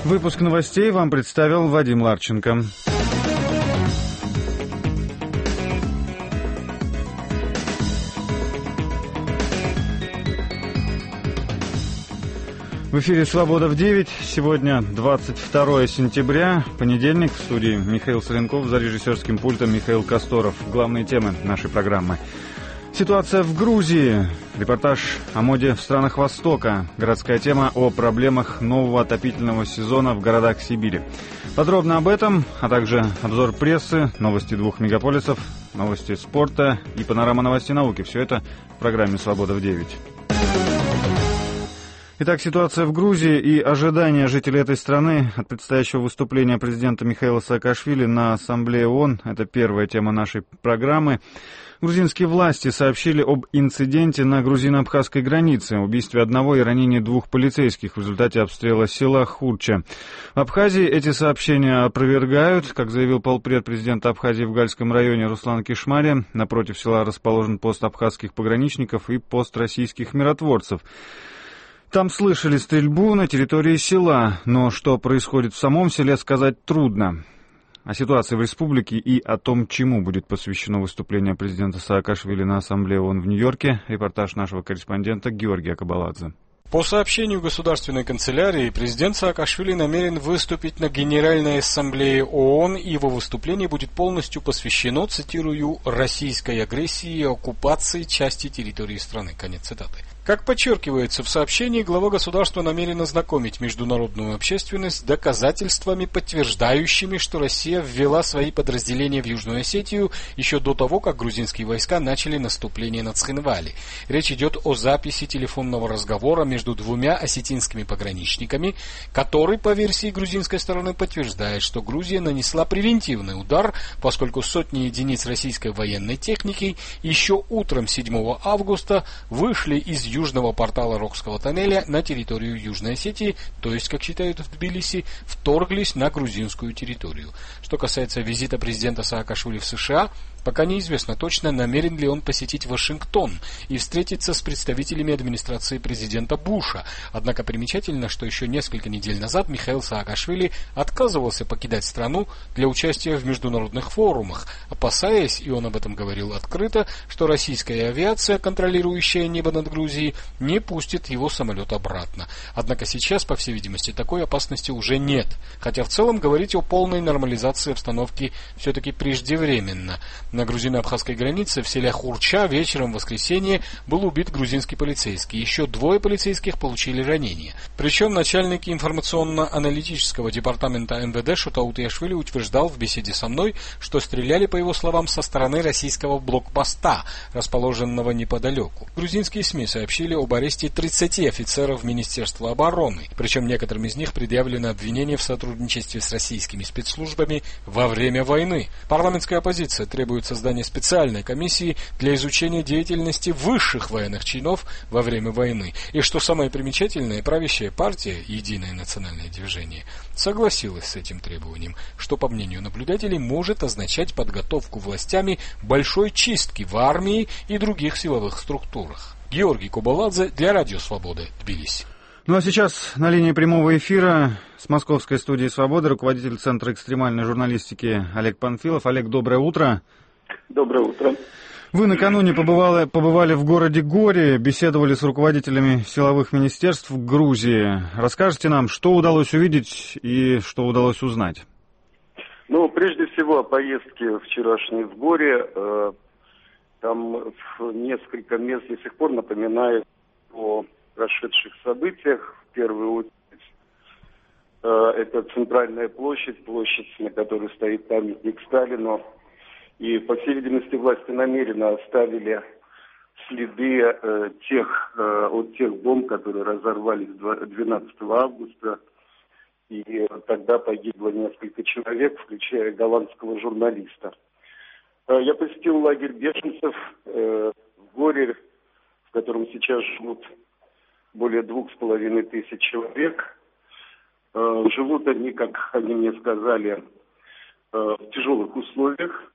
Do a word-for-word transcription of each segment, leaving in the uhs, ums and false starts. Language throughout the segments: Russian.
Выпуск новостей вам представил Вадим Ларченко. В эфире «Свобода в девять». Сегодня двадцать второе сентября, понедельник. В студии Михаил Соленков, за режиссерским пультом Михаил Косторов. Главные темы нашей программы. Ситуация в Грузии. Репортаж о моде в странах Востока. Городская тема о проблемах нового отопительного сезона в городах Сибири. Подробно об этом, а также обзор прессы, новости двух мегаполисов, новости спорта и панорама новостей науки. Все это в программе «Свобода в девять». Итак, ситуация в Грузии и ожидания жителей этой страны от предстоящего выступления президента Михаила Саакашвили на Ассамблее ООН. Это первая тема нашей программы. Грузинские власти сообщили об инциденте на грузино-абхазской границе, убийстве одного и ранении двух полицейских в результате обстрела села Хурча. В Абхазии эти сообщения опровергают. Как заявил полпред президента Абхазии в Гальском районе Руслан Кишмари, напротив села расположен пост абхазских пограничников и пост российских миротворцев. Там слышали стрельбу на территории села, но что происходит в самом селе, сказать трудно. О ситуации в республике и о том, чему будет посвящено выступление президента Саакашвили на Ассамблее ООН в Нью-Йорке, репортаж нашего корреспондента Георгия Кабаладзе. По сообщению Государственной канцелярии, президент Саакашвили намерен выступить на Генеральной Ассамблее ООН, и его выступление будет полностью посвящено, цитирую, «российской агрессии и оккупации части территории страны». Конец цитаты. Как подчеркивается в сообщении, глава государства намерен ознакомить международную общественность с доказательствами, подтверждающими, что Россия ввела свои подразделения в Южную Осетию еще до того, как грузинские войска начали наступление на Цхинвали. Речь идет о записи телефонного разговора между двумя осетинскими пограничниками, который, по версии грузинской стороны, подтверждает, что Грузия нанесла превентивный удар, поскольку сотни единиц российской военной техники еще утром седьмого августа вышли из южного портала Рокского тоннеля на территорию Южной Осетии, то есть, как считают в Тбилиси, вторглись на грузинскую территорию. Что касается визита президента Саакашвили в США, пока неизвестно точно, намерен ли он посетить Вашингтон и встретиться с представителями администрации президента Буша. Однако примечательно, что еще несколько недель назад Михаил Саакашвили отказывался покидать страну для участия в международных форумах, опасаясь, и он об этом говорил открыто, что российская авиация, контролирующая небо над Грузией, не пустит его самолет обратно. Однако сейчас, по всей видимости, такой опасности уже нет. Хотя в целом говорить о полной нормализации обстановки все-таки преждевременно. На грузино-абхазской границе в селе Хурча вечером в воскресенье был убит грузинский полицейский. Еще двое полицейских получили ранения. Причем начальник информационно-аналитического департамента эм вэ дэ Шотаут Яшвили утверждал в беседе со мной, что стреляли, по его словам, со стороны российского блокпоста, расположенного неподалеку. Грузинские СМИ сообщили об аресте тридцати офицеров Министерства обороны. Причем некоторым из них предъявлено обвинение в сотрудничестве с российскими спецслужбами во время войны. Парламентская оппозиция требует создания специальной комиссии для изучения деятельности высших военных чинов во время войны. И что самое примечательное, правящая партия «Единое национальное движение» согласилась с этим требованием, что, по мнению наблюдателей, может означать подготовку властями большой чистки в армии и других силовых структурах. Георгий Кабаладзе для Радио Свободы, Тбилиси. Ну а сейчас на линии прямого эфира с московской студии «Свободы» руководитель Центра экстремальной журналистики Олег Панфилов. Олег, доброе утро. Доброе утро. Вы накануне побывали, побывали в городе Гори, беседовали с руководителями силовых министерств Грузии. Расскажите нам, что удалось увидеть и что удалось узнать? Ну, прежде всего, о поездке вчерашней в Горе. Э, там несколько мест до сих пор напоминают о прошедших событиях. В первую очередь, э, это центральная площадь, площадь, на которой стоит памятник Сталину. И, по всей видимости, власти намеренно оставили следы э, тех, э, от тех бомб, которые разорвались двенадцатого августа. И э, тогда погибло несколько человек, включая голландского журналиста. Э, я посетил лагерь беженцев э, в Горе, в котором сейчас живут более двух с половиной тысяч человек. Э, живут они, как они мне сказали, э, в тяжелых условиях.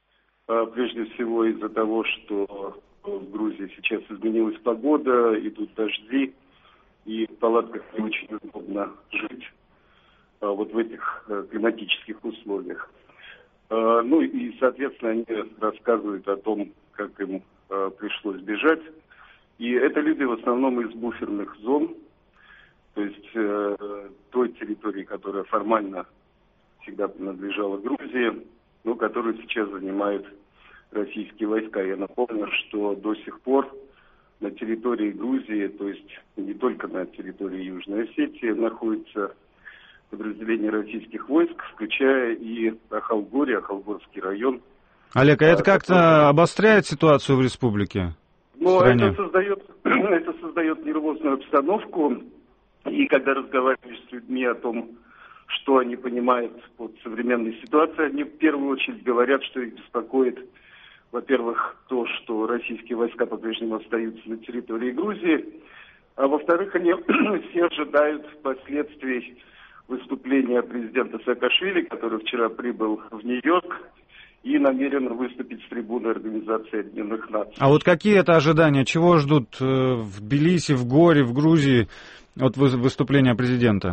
Прежде всего из-за того, что в Грузии сейчас изменилась погода, идут дожди, и в палатках не очень удобно жить. вот в этих климатических условиях. Ну и, соответственно, они рассказывают о том, как им пришлось бежать. И это люди в основном из буферных зон, то есть той территории, которая формально всегда принадлежала Грузии, но которую сейчас занимают российские войска. Я напомню, что до сих пор на территории Грузии, то есть не только на территории Южной Осетии, находится подразделение российских войск, включая и Ахалгорий, Ахалгорский район. Олег, а это как-то обостряет ситуацию в республике? Ну, это создает, это создает нервозную обстановку. И когда разговариваешь с людьми о том, что они понимают под современной ситуацией, они в первую очередь говорят, что их беспокоит, во-первых, то, что российские войска по-прежнему остаются на территории Грузии, а во-вторых, они все ожидают последствий выступления президента Саакашвили, который вчера прибыл в Нью-Йорк и намерен выступить с трибуны Организации Объединенных Наций. А вот какие это ожидания? Чего ждут в Тбилиси, в Горе, в Грузии от выступления президента?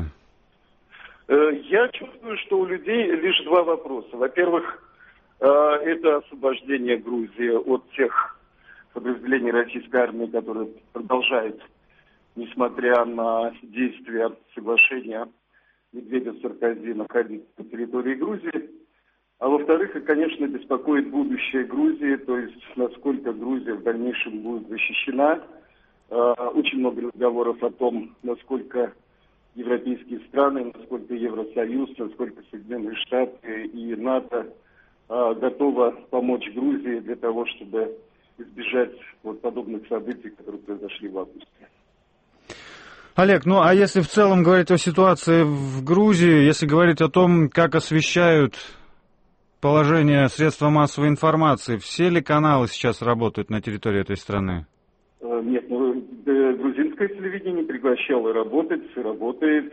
Я чувствую, что у людей лишь два вопроса. Во-первых, это освобождение Грузии от тех подразделений российской армии, которые продолжают, несмотря на действия соглашения Медведев-Саркози, находиться на территории Грузии. А во-вторых, и, конечно, беспокоит будущее Грузии, то есть насколько Грузия в дальнейшем будет защищена. Очень много разговоров о том, насколько европейские страны, насколько Евросоюз, насколько Соединенные Штаты и НАТО готова помочь Грузии для того, чтобы избежать вот подобных событий, которые произошли в августе. Олег, ну а если в целом говорить о ситуации в Грузии, если говорить о том, как освещают положение средства массовой информации, все ли каналы сейчас работают на территории этой страны? Нет, ну, грузинское телевидение прекращало работать, работает.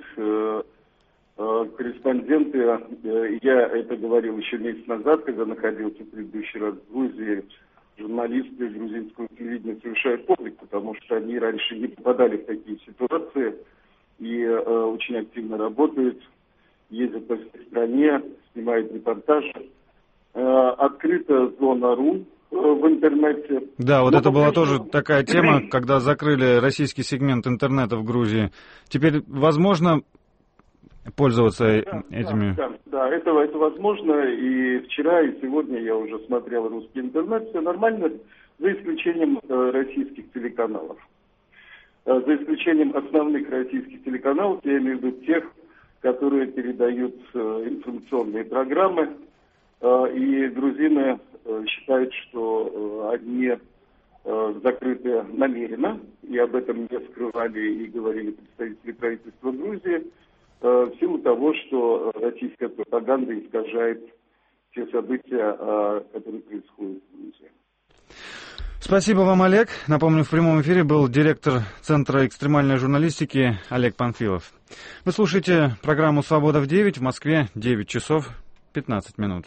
Корреспонденты, я это говорил еще месяц назад, когда находился в предыдущий раз в Грузии, журналисты грузинского телевидения совершают подвиг, потому что они раньше не попадали в такие ситуации и э, очень активно работают, ездят по всей стране, снимают репортажи. Э, открыта зона РУ э, в интернете. Да, вот Но это была тоже такая тема, когда закрыли российский сегмент интернета в Грузии. Теперь возможно пользоваться да, этими... Да, да, да это, это возможно. И вчера, и сегодня я уже смотрел русский интернет. Все нормально, за исключением э, российских телеканалов. Э, за исключением основных российских телеканалов, я имею в виду тех, которые передают э, информационные программы. Э, и грузины э, считают, что э, они э, закрыты намеренно. И об этом не скрывали и говорили представители правительства Грузии. В силу того, что российская пропаганда искажает те события, которые происходят в Грузии. Спасибо вам, Олег. Напомню, в прямом эфире был директор Центра экстремальной журналистики Олег Панфилов. Вы слушаете программу «Свобода в девять», в Москве девять часов пятнадцать минут.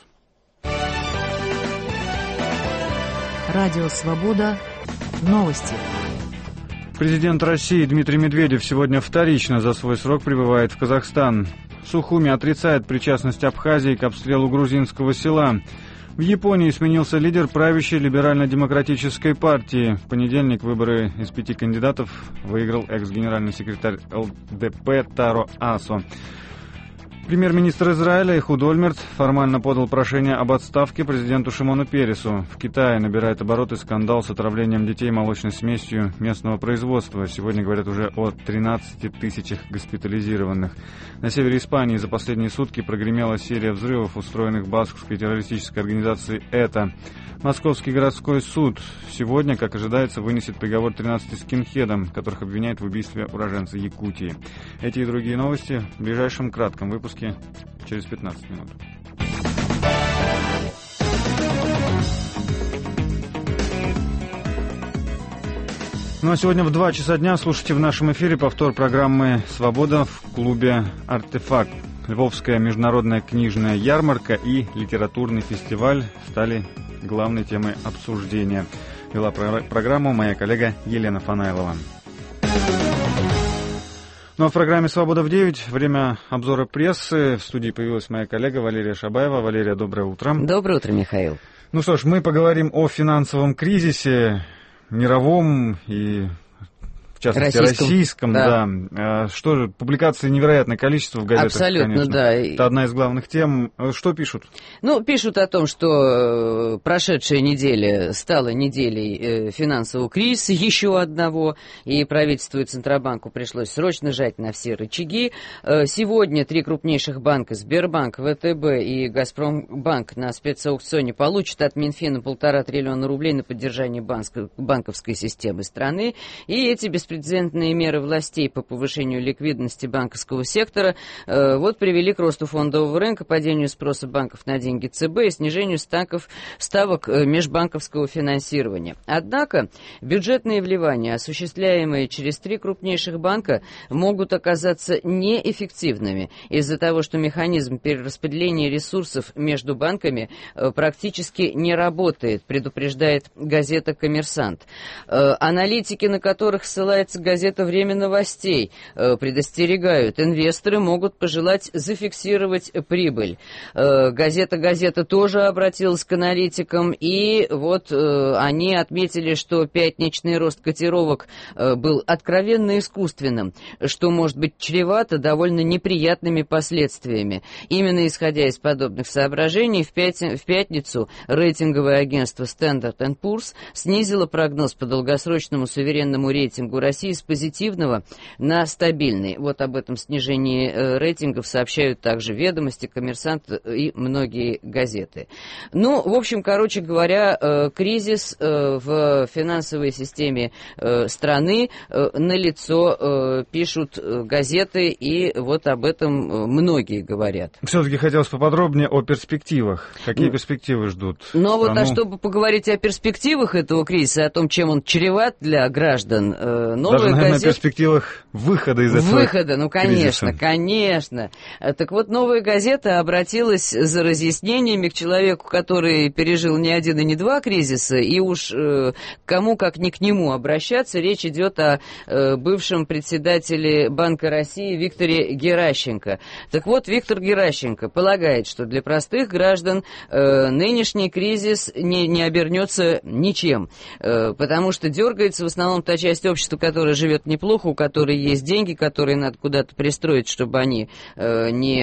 Радио «Свобода». Новости. Президент России Дмитрий Медведев сегодня вторично за свой срок прибывает в Казахстан. Сухуми отрицает причастность Абхазии к обстрелу грузинского села. В Японии сменился лидер правящей либерально-демократической партии. В понедельник выборы из пяти кандидатов выиграл экс-генеральный секретарь эл дэ пэ Таро Асо. Премьер-министр Израиля Эхуд Ольмерт формально подал прошение об отставке президенту Шимону Пересу. В Китае набирает обороты скандал с отравлением детей молочной смесью местного производства. Сегодня говорят уже о тринадцати тысячах госпитализированных. На севере Испании за последние сутки прогремела серия взрывов, устроенных баскской террористической организацией ЭТА. Московский городской суд сегодня, как ожидается, вынесет приговор тринадцати скинхедам, которых обвиняют в убийстве уроженца Якутии. Эти и другие новости в ближайшем кратком выпуске через пятнадцать минут. Ну а сегодня в два часа дня слушайте в нашем эфире повтор программы «Свобода» в клубе «Артефакт». Львовская международная книжная ярмарка и литературный фестиваль стали главной темой обсуждения. Вела программу моя коллега Елена Фанайлова. Ну а в программе «Свобода в девять» время обзора прессы. В студии появилась моя коллега Валерия Шабаева. Валерия, доброе утро. Доброе утро, Михаил. Ну что ж, мы поговорим о финансовом кризисе, мировом и, в частности, российском. российском да. Да. Что же, публикаций невероятное количество в газетах, абсолютно, конечно. Да. Это одна из главных тем. Что пишут? Ну, пишут о том, что прошедшая неделя стала неделей финансового кризиса, еще одного, и правительству и Центробанку пришлось срочно жать на все рычаги. Сегодня три крупнейших банка, Сбербанк, ВТБ и Газпромбанк, на спецаукционе получат от Минфина полтора триллиона рублей на поддержание банковской системы страны, и эти беспрецедентные Беспрецедентные меры властей по повышению ликвидности банковского сектора э, вот привели к росту фондового рынка, падению спроса банков на деньги ЦБ и снижению ставок, ставок э, межбанковского финансирования. Однако бюджетные вливания, осуществляемые через три крупнейших банка, могут оказаться неэффективными из-за того, что механизм перераспределения ресурсов между банками э, практически не работает, предупреждает газета «Коммерсант». Э, аналитики, на которых ссылаются газета «Время новостей», предостерегают, инвесторы могут пожелать зафиксировать прибыль. Газета «Газета» тоже обратилась к аналитикам, и вот они отметили, что пятничный рост котировок был откровенно искусственным, что может быть чревато довольно неприятными последствиями. Именно исходя из подобных соображений, в, пят... в пятницу рейтинговое агентство Standard энд Poor's снизило прогноз по долгосрочному суверенному рейтингу России с позитивного на стабильный. Вот об этом снижении э, рейтингов сообщают также «Ведомости», «Коммерсант» и многие газеты. Ну, в общем, короче говоря, э, кризис э, в финансовой системе э, страны э, налицо, э, пишут э, газеты, и вот об этом э, многие говорят. Все-таки хотелось поподробнее о перспективах. Какие ну, перспективы ждут Ну, страну? вот, а чтобы поговорить о перспективах этого кризиса, о том, чем он чреват для граждан, э, новая Даже, наверное, газета... о перспективах выхода из этого Выхода, ну, конечно, кризиса. конечно. Так вот, «Новая газета» обратилась за разъяснениями к человеку, который пережил не один и не два кризиса, и уж э, кому как не к нему обращаться. Речь идет о э, бывшем председателе Банка России Викторе Геращенко. Так вот, Виктор Геращенко полагает, что для простых граждан э, нынешний кризис не, не обернется ничем, э, потому что дергается в основном та часть общества, которая живет неплохо, у которой есть деньги, которые надо куда-то пристроить, чтобы они э, не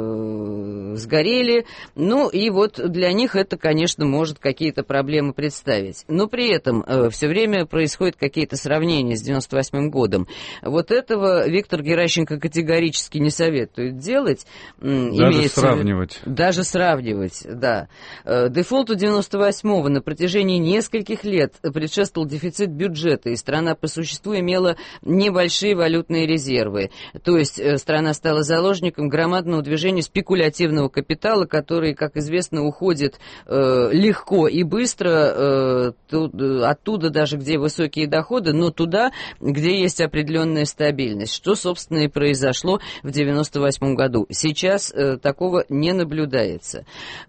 э, сгорели. Ну и вот для них это, конечно, может какие-то проблемы представить. Но при этом э, все время происходят какие-то сравнения с девяносто восьмым годом. Вот этого Виктор Геращенко категорически не советует делать. Даже сравнивать. В... Даже сравнивать, да. Э, дефолту девяносто восьмого на протяжении нескольких лет предшествовал дефицит бюджета, и страна по существу имела небольшие валютные резервы. То есть э, страна стала заложником громадного движения спекулятивного капитала, который, как известно, уходит э, легко и быстро э, тут, э, оттуда даже, где высокие доходы, но туда, где есть определенная стабильность, что, собственно, и произошло в девяносто восьмом году. Сейчас э, такого не наблюдается.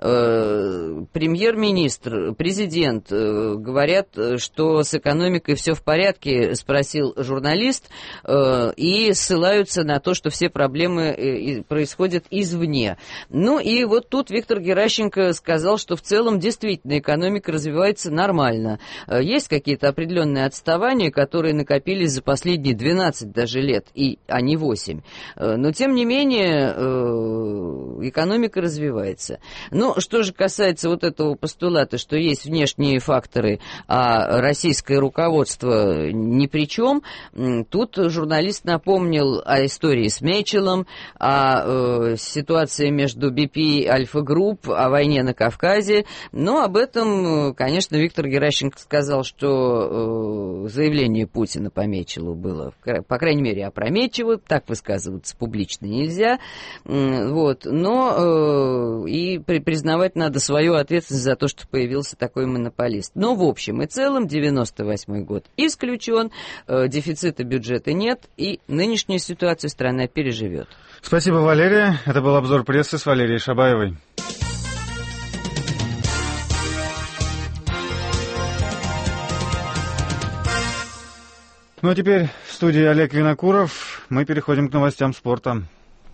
Э, премьер-министр, президент э, говорят, что с экономикой все в порядке, спросил журналист, э, и ссылаются на то, что все проблемы э, происходят извне. Ну и вот тут Виктор Геращенко сказал, что в целом действительно экономика развивается нормально. Э, есть какие-то определенные отставания, которые накопились за последние двенадцать даже лет, и, а не восемь. Э, но тем не менее э, экономика развивается. Ну, что же касается вот этого постулата, что есть внешние факторы, а российское руководство ни при чем, тут журналист напомнил о истории с Мечелом, о э, ситуации между би пи и Альфа Групп, о войне на Кавказе. Но об этом, конечно, Виктор Геращенко сказал, что э, заявление Путина по Мечелу было, по крайней мере, опрометчиво, так высказываться публично нельзя. Вот. Но э, и при, признавать надо свою ответственность за то, что появился такой монополист. Но в общем и целом девяносто восьмой год исключен, э, дефицита бюджета нет, и нынешнюю ситуацию страна переживет. Спасибо, Валерия. Это был обзор прессы с Валерией Шабаевой. Ну а теперь в студии Олег Винокуров. мы переходим к новостям спорта.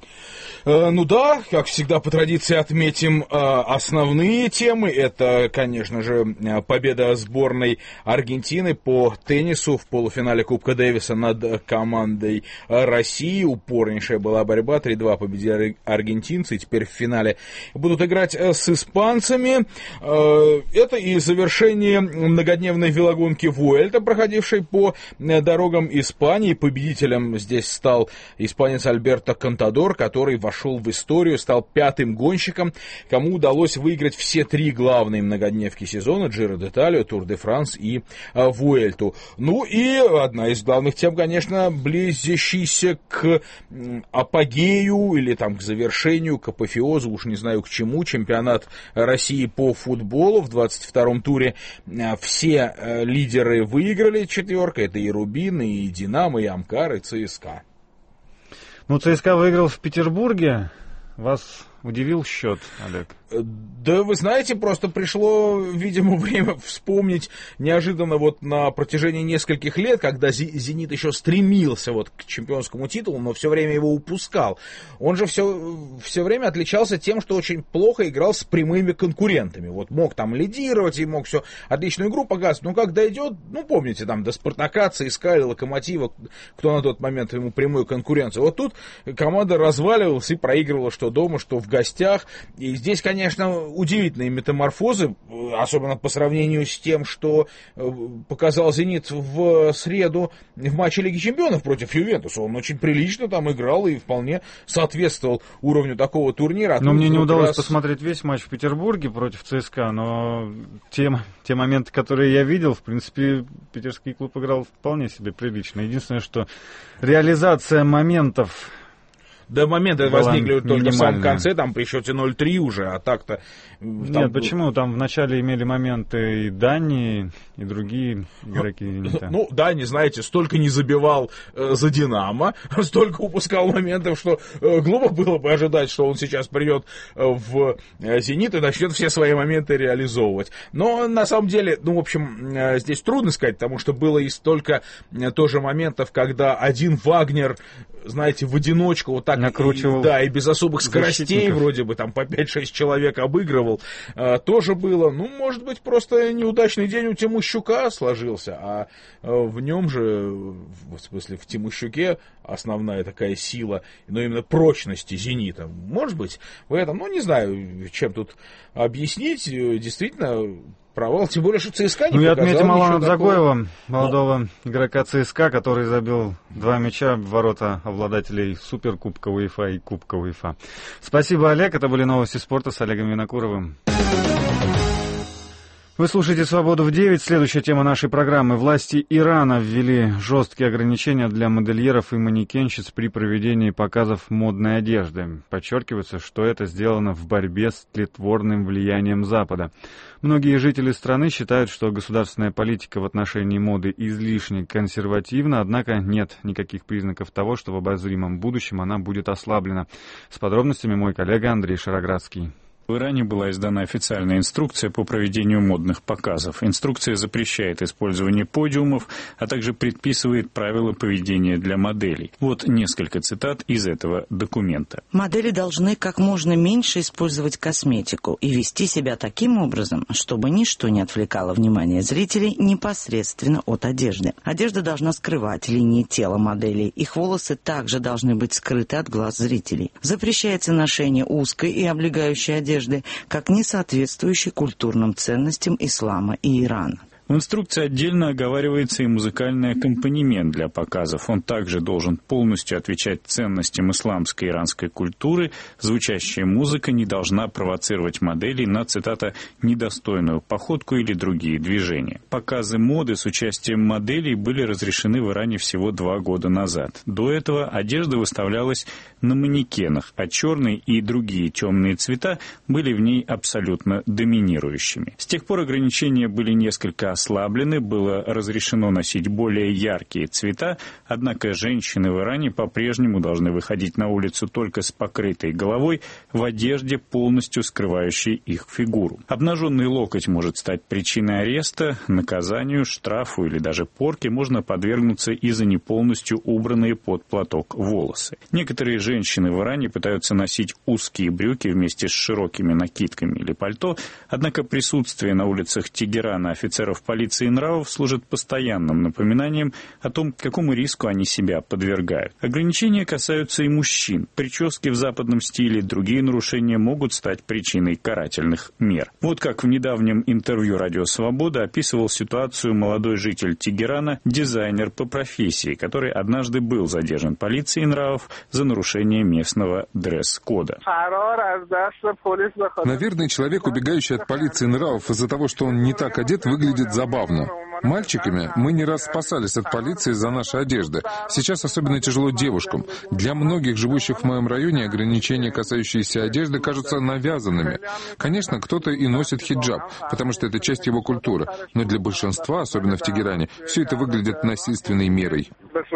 Ну да, как всегда по традиции отметим основные темы. Это, конечно же, победа сборной Аргентины по теннису в полуфинале Кубка Дэвиса над командой России. Упорнейшая была борьба, три-два победили аргентинцы, и теперь в финале будут играть с испанцами. Это и завершение многодневной велогонки Вуэльта, проходившей по дорогам Испании. Победителем здесь стал испанец Альберто Контадор, который вошел в историю, стал пятым гонщиком, кому удалось выиграть все три главные многодневки сезона: Джиро де Италию, Тур де Франс и а, Вуэльту. Ну и одна из главных тем, конечно, близящийся к апогею или там к завершению, к апофеозу, уж не знаю к чему, чемпионат России по футболу. В двадцать втором туре все лидеры выиграли четверка. Это и Рубин, и Динамо, и Амкар, и ЦСКА. Ну, ЦСКА выиграл в Петербурге. Вас удивил счет, Олег? Да, вы знаете, просто пришло, видимо, время вспомнить неожиданно вот на протяжении нескольких лет, когда «Зенит» еще стремился вот к чемпионскому титулу, но все время его упускал. Он же все, все время отличался тем, что очень плохо играл с прямыми конкурентами. Вот мог там лидировать и мог все отличную игру показывать, но когда идет, ну, помните, там до «Спартака», ЦСКА или «Локомотива», кто на тот момент ему прямую конкуренцию. Вот тут команда разваливалась и проигрывала что дома, что в гостях. И здесь, конечно, Конечно, удивительные метаморфозы, особенно по сравнению с тем, что показал «Зенит» в среду в матче Лиги Чемпионов против Ювентуса. Он очень прилично там играл и вполне соответствовал уровню такого турнира. Но мне не удалось раз... посмотреть весь матч в Петербурге против ЦСКА, но те, те моменты, которые я видел, в принципе, питерский клуб играл вполне себе прилично. Единственное, что реализация моментов... До момента возникли только в самом конце, там при счете ноль-три уже, а так-то... Нет, там... почему? Там вначале имели моменты и Дани, и другие игроки «Зенита». Ну, Дани, знаете, столько не забивал э, за «Динамо», столько упускал моментов, что э, глупо было бы ожидать, что он сейчас придет э, в э, «Зенит» и начнет все свои моменты реализовывать. Но, на самом деле, ну, в общем, э, здесь трудно сказать, потому что было и столько э, тоже моментов, когда один Вагнер, знаете, в одиночку вот так... накручивал. И, да, и без особых скоростей, вроде бы, там по пять-шесть человек обыгрывал, а, тоже было. Ну, может быть, просто неудачный день у Тимощука сложился, а, а в нем же, в смысле, в Тимощуке основная такая сила, но именно прочности «Зенита». Может быть, в этом, ну, не знаю, чем тут объяснить, действительно... провал, тем более, что ЦСКА не ну, показал. Ну и отметим Алана Дзагоева, но... молодого игрока ЦСКА, который забил два мяча в ворота обладателей Суперкубка УЕФА и Кубка УЕФА. Спасибо, Олег. Это были новости спорта с Олегом Винокуровым. Вы слушаете «Свободу в девять». Следующая тема нашей программы. Власти Ирана ввели жесткие ограничения для модельеров и манекенщиц при проведении показов модной одежды. Подчеркивается, что это сделано в борьбе с тлетворным влиянием Запада. Многие жители страны считают, что государственная политика в отношении моды излишне консервативна, однако нет никаких признаков того, что в обозримом будущем она будет ослаблена. С подробностями мой коллега Андрей Шароградский. В Иране была издана официальная инструкция по проведению модных показов. Инструкция запрещает использование подиумов, а также предписывает правила поведения для моделей. Вот несколько цитат из этого документа. Модели должны как можно меньше использовать косметику и вести себя таким образом, чтобы ничто не отвлекало внимание зрителей непосредственно от одежды. Одежда должна скрывать линии тела моделей. Их волосы также должны быть скрыты от глаз зрителей. Запрещается ношение узкой и облегающей одежды, как не соответствующей культурным ценностям ислама и Ирана. В инструкции отдельно оговаривается и музыкальный аккомпанемент для показов. Он также должен полностью отвечать ценностям исламской и иранской культуры. Звучащая музыка не должна провоцировать моделей на, цитата, «недостойную походку или другие движения». Показы моды с участием моделей были разрешены в Иране всего два года назад. До этого одежда выставлялась на манекенах, а черные и другие темные цвета были в ней абсолютно доминирующими. С тех пор ограничения были несколько ослаблены, было разрешено носить более яркие цвета, однако женщины в Иране по-прежнему должны выходить на улицу только с покрытой головой, в одежде, полностью скрывающей их фигуру. Обнаженный локоть может стать причиной ареста, наказанию, штрафу или даже порке, можно подвергнуться и за не полностью убранные под платок волосы. Некоторые женщины в Иране пытаются носить узкие брюки вместе с широкими накидками или пальто, однако присутствие на улицах Тегерана офицеров полиции и нравов служит постоянным напоминанием о том, какому риску они себя подвергают. Ограничения касаются и мужчин. Прически в западном стиле, другие нарушения могут стать причиной карательных мер. Вот как в недавнем интервью «Радио Свобода» описывал ситуацию молодой житель Тегерана, дизайнер по профессии, который однажды был задержан полицией нравов за нарушение местного дресс-кода. Наверное, человек, убегающий от полиции нравов из-за того, что он не так одет, выглядит забавно. Мальчиками мы не раз спасались от полиции из-за нашей одежды. Сейчас особенно тяжело девушкам. Для многих живущих в моем районе ограничения, касающиеся одежды, кажутся навязанными. Конечно, кто-то и носит хиджаб, потому что это часть его культуры. Но для большинства, особенно в Тегеране, все это выглядит насильственной мерой.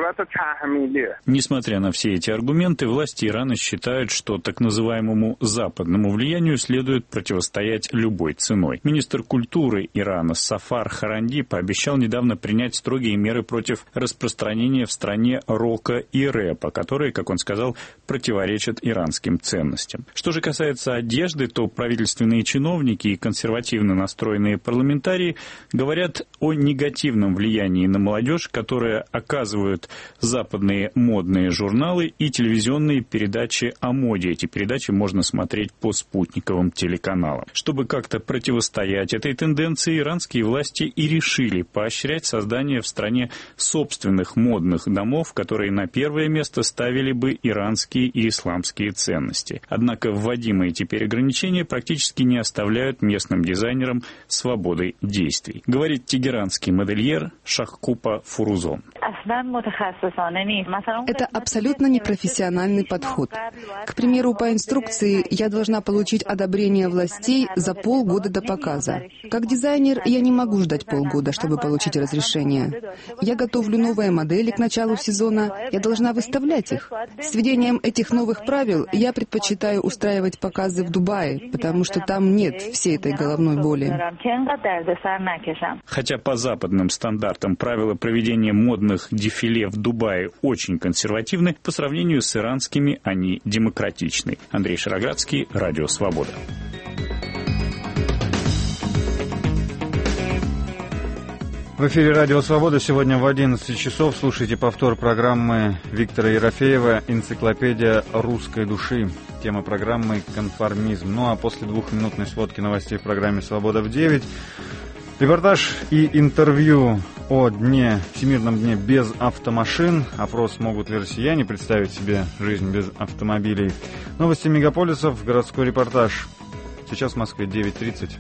Несмотря на все эти аргументы, власти Ирана считают, что так называемому западному влиянию следует противостоять любой ценой. Министр культуры Ирана Сафар Харанди пообещал недавно принять строгие меры против распространения в стране рока и рэпа, которые, как он сказал, противоречат иранским ценностям. Что же касается одежды, то правительственные чиновники и консервативно настроенные парламентарии говорят о негативном влиянии на молодежь, которое оказывают западные модные журналы и телевизионные передачи о моде. Эти передачи можно смотреть по спутниковым телеканалам. Чтобы как-то противостоять этой тенденции, иранские власти и решили поощрять создание в стране собственных модных домов, которые на первое место ставили бы иранские и исламские ценности. Однако вводимые теперь ограничения практически не оставляют местным дизайнерам свободы действий. Говорит тегеранский модельер Шахкупа Фурузон. Это абсолютно непрофессиональный подход. К примеру, по инструкции я должна получить одобрение властей за полгода до показа. Как дизайнер я не могу ждать полгода, чтобы получить разрешение. Я готовлю новые модели к началу сезона, я должна выставлять их. С введением этих новых правил я предпочитаю устраивать показы в Дубае, потому что там нет всей этой головной боли. Хотя по западным стандартам правила проведения модных дефиле в Дубае очень консервативны, по сравнению с иранскими они демократичны. Андрей Шароградский, Радио Свобода. В эфире «Радио Свобода». Сегодня в одиннадцать часов слушайте повтор программы Виктора Ерофеева «Энциклопедия русской души». Тема программы «Конформизм». Ну а после двухминутной сводки новостей в программе «Свобода в девять» репортаж и интервью о дне, Всемирном дне без автомашин. Опрос «Могут ли россияне представить себе жизнь без автомобилей?». Новости мегаполисов, городской репортаж. Сейчас в Москве девять тридцать.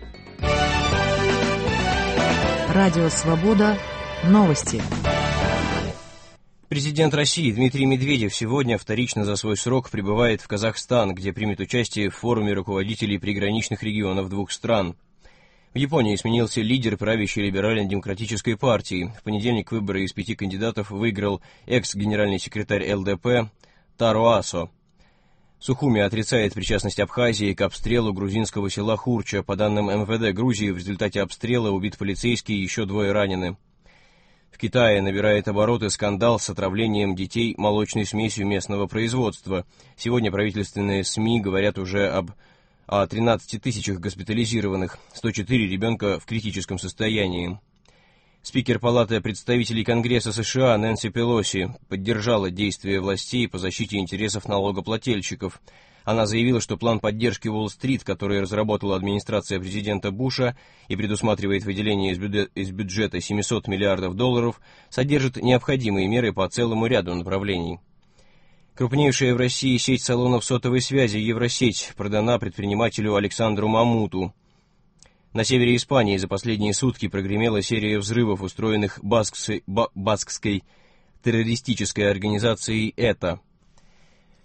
Радио «Свобода». Новости. Президент России Дмитрий Медведев сегодня вторично за свой срок прибывает в Казахстан, где примет участие в форуме руководителей приграничных регионов двух стран. В Японии сменился лидер правящей либерально-демократической партии. В понедельник выборы из пяти кандидатов выиграл экс-генеральный секретарь эл дэ пэ Таро Асо. Сухуми отрицает причастность Абхазии к обстрелу грузинского села Хурча. По данным эм вэ дэ Грузии, в результате обстрела убит полицейский и еще двое ранены. В Китае набирает обороты скандал с отравлением детей молочной смесью местного производства. Сегодня правительственные СМИ говорят уже об о тринадцати тысячах госпитализированных, сто четыре ребенка в критическом состоянии. Спикер Палаты представителей Конгресса США Нэнси Пелоси поддержала действия властей по защите интересов налогоплательщиков. Она заявила, что план поддержки Уолл-стрит, который разработала администрация президента Буша и предусматривает выделение из бюджета семисот миллиардов долларов, содержит необходимые меры по целому ряду направлений. Крупнейшая в России сеть салонов сотовой связи «Евросеть» продана предпринимателю Александру Мамуту. На севере Испании за последние сутки прогремела серия взрывов, устроенных баскской, баскской террористической организацией «Эта».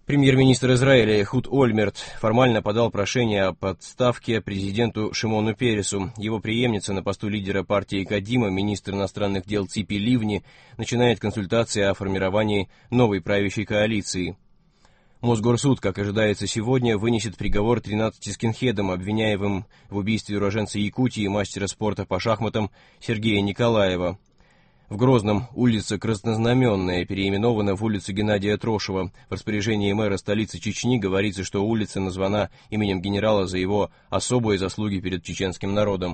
Премьер-министр Израиля Эхуд Ольмерт формально подал прошение о подставке президенту Шимону Пересу. Его преемница на посту лидера партии Кадима, министр иностранных дел Ципи Ливни, начинает консультации о формировании новой правящей коалиции. Мосгорсуд, как ожидается сегодня, вынесет приговор тринадцати скинхедам, обвиняемым в убийстве уроженца Якутии и мастера спорта по шахматам Сергея Николаева. В Грозном улица Краснознаменная переименована в улицу Геннадия Трошева. В распоряжении мэра столицы Чечни говорится, что улица названа именем генерала за его особые заслуги перед чеченским народом.